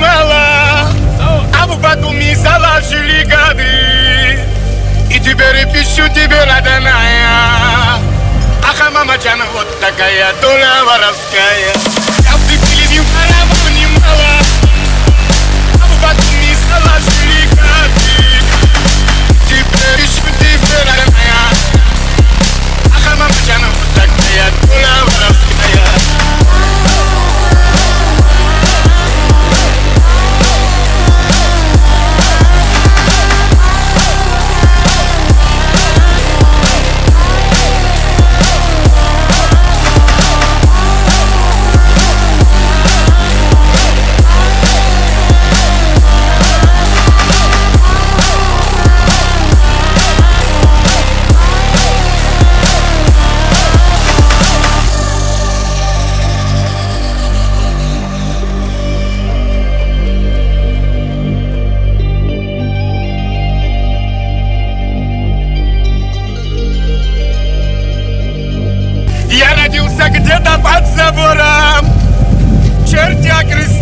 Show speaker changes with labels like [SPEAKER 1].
[SPEAKER 1] animala, avvocato mi sala giligadi, I tiberi pisciu tibera danaya, akama majana hotta kaya dola waraskaya, abdi fili marama animala, avvocato mi sala giligadi, tiberi pisciu tibera danaya, akama majana hotta kaya dola waraskaya. Я родился где-то под забором, чертя крыс